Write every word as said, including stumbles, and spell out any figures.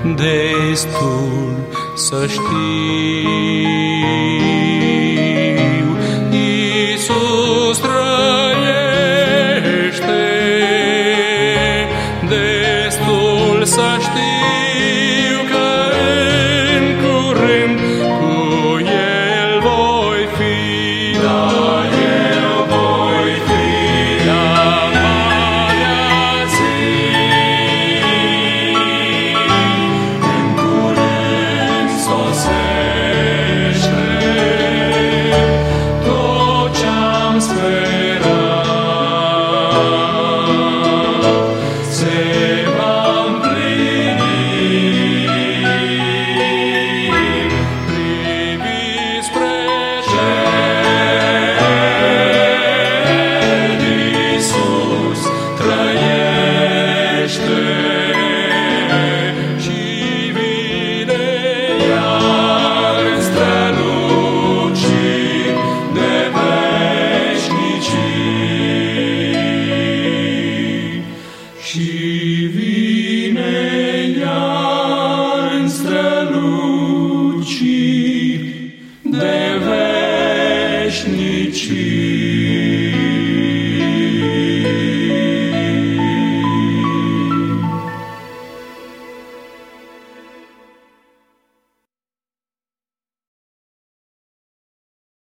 destul să știu. Iisus trăiește, destul să știu că în curând cu El voi fi. Da, eu voi fi la marea zi. În curând sosește tot ce-am sperat se va împlini. Priviți spre cer, Iisus trăiește și vine iar în străluciri de veșnicii. Și vine iar în străluciri de veșnicii.